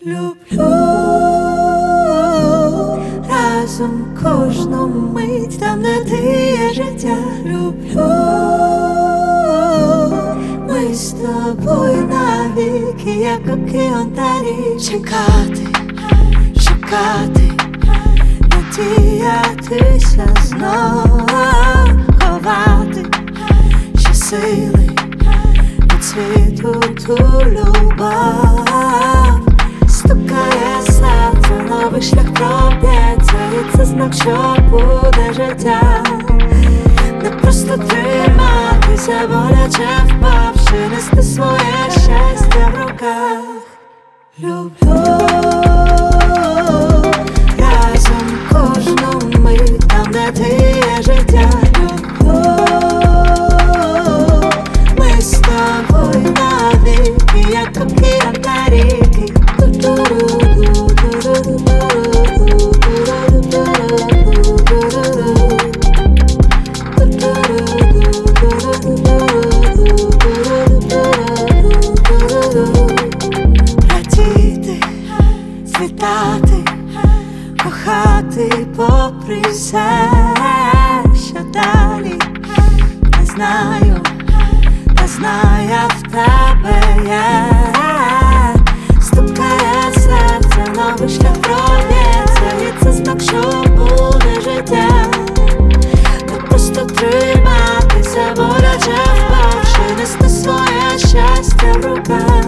Люблю разом кожну мить, там, де ти є життя. Люблю, ми з тобою навіки, як океан та рік. Чекати, чекати, надіятися знов, ховати ще сили від світу ту любов. Стукає серце, новий шлях проб'ється, і це знак, що буде життя. Не просто триматися, боляче впавши, нести своє щастя в руках. Люблю разом кожну мить, там, де ти є життя. Люблю, ми з тобою навіки, як океан та ріки. Радіти, світати, кохати попри все, що далі. Не знаю, та знаю, я в тебе є. Стукає серце, новий шлях проб'ється, і це знак, що буде життя. Не просто триматися, боляче впавши, нести своє щастя в руках.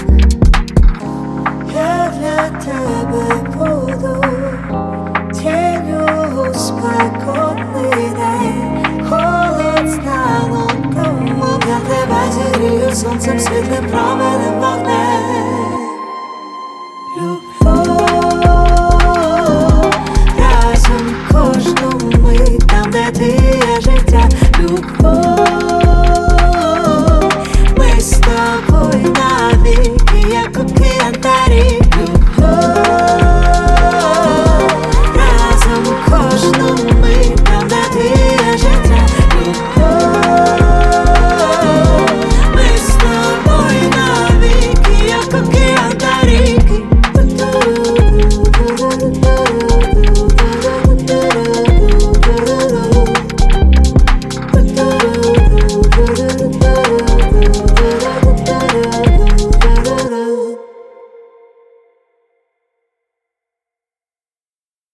Я для тебе буду тінню у спекотний день. Холод стану тому, я тебе зігрію сонцем, світлим променем вогнем.